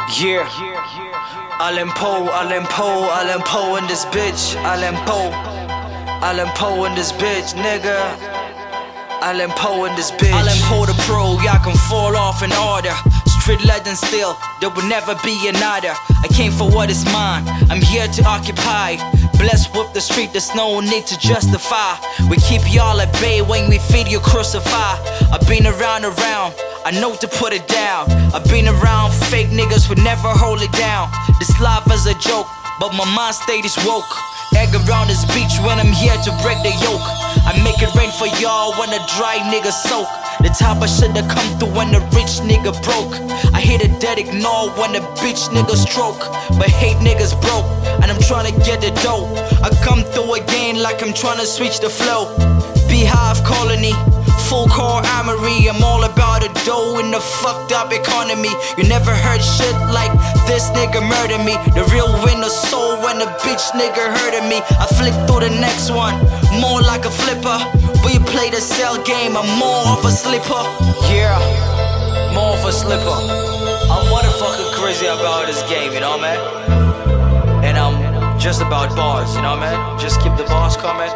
Yeah, Allen Poe in this bitch. Allen Poe in this bitch, nigga. Allen Poe in this bitch. Allen Poe the pro, y'all can fall off in order. Street legend still, there will never be another. I came for what is mine, I'm here to occupy. Blessed with the street, there's no need to justify. We keep y'all at bay when we feed you crucify. I've been around, I know to put it down. I've been around fake niggas who never hold it down. This life is a joke, but my mind state is woke. Egg around this beach when I'm here to break the yoke. I make it rain for y'all when a dry nigga soak. The type of shit that come through when a rich nigga broke. I hit a dead ignore when a bitch nigga stroke. But hate niggas broke, and I'm tryna get the dough. I come through again like I'm tryna switch the flow. Beehive colony, full core armory. I'm all about the dough in the fucked up economy. You never heard shit like this nigga murder me. The real winner soul when a bitch nigga hurted me. I flick through the next one, more like a flipper. We play the cell game, I'm more of a slipper. Yeah, more of a slipper. I'm motherfucking crazy about this game, you know man. And I'm just about bars, you know man. Just keep the bars coming.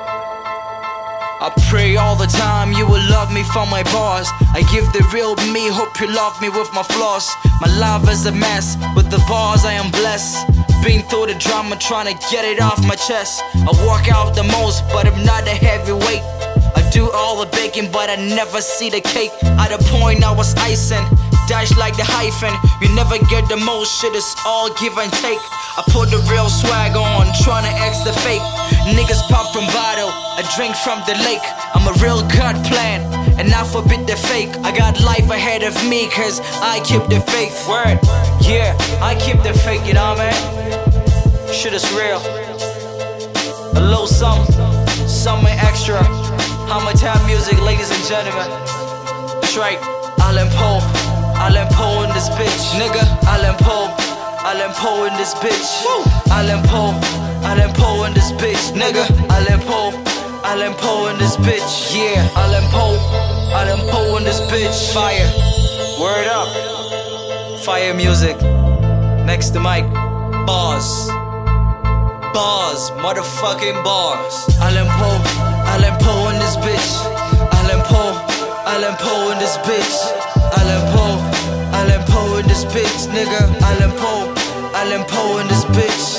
I pray all the time you will love me for my bars. I give the real me, hope you love me with my flaws. My life is a mess, with the bars I am blessed. Been through the drama, trying to get it off my chest. I work out the most, but I'm not a heavyweight. I do all the baking, but I never see the cake. At a point I was icing, dash like the hyphen. You never get the most, shit is all give and take. I put the real swag on, tryna X the fake. Niggas pop from bottle, I drink from the lake. I'm a real God plan, and I forbid the fake. I got life ahead of me, cause I keep the faith. Word, yeah, I keep the fake, you know man. Shit is real. A little something extra. Hammer time music, ladies and gentlemen. That's right, Allen Poe in this bitch, nigga. Allen Poe in this bitch. Allen Poe in this bitch, nigga. Allen Poe in this bitch. Yeah, Allen Poe in this bitch. Fire, word up. Fire music. Next to mic, bars, motherfucking bars. Allen Poe in this bitch. Allen Poe in this bitch. Allen Poe in this bitch, nigga. Allen Poe in this bitch.